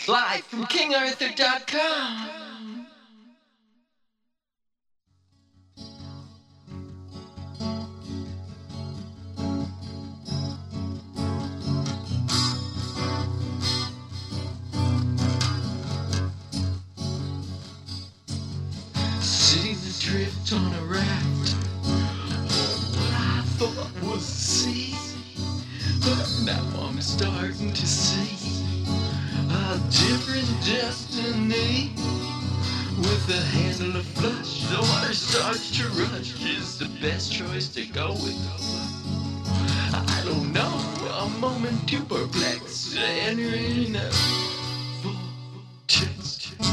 live from KingArthur.com. Sitting adrift on a raft on what I thought was the sea, but now I'm starting to see a different destiny. With a handle of flush, the water starts to rush. Is the best choice to go with? I don't know, a moment too perplexed, entering a vortex.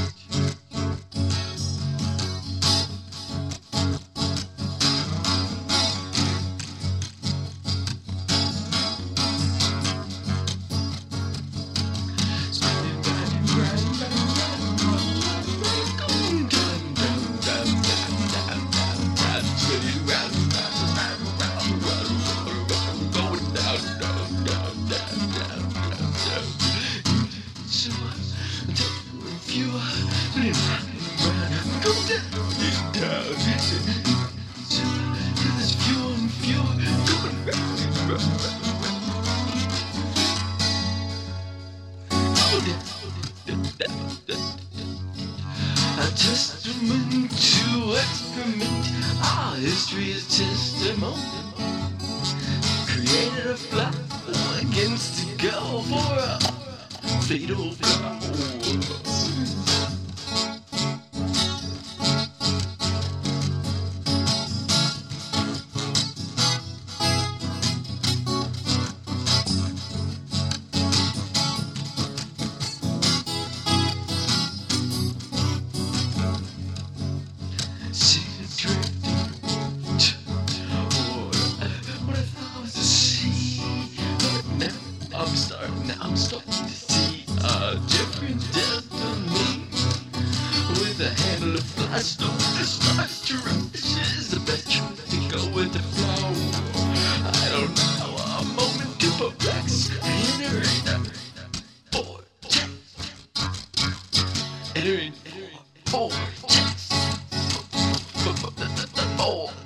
A testament to excrement. Our history is testimony. Created a flat against to go for a fatal blow. I'm starting to see a different destiny. With a handle of flash, don't starts to rush. Is the best choice to go with the flow. I don't know, a moment to perplex. Entering a vortex. Entering vortex. Vortex.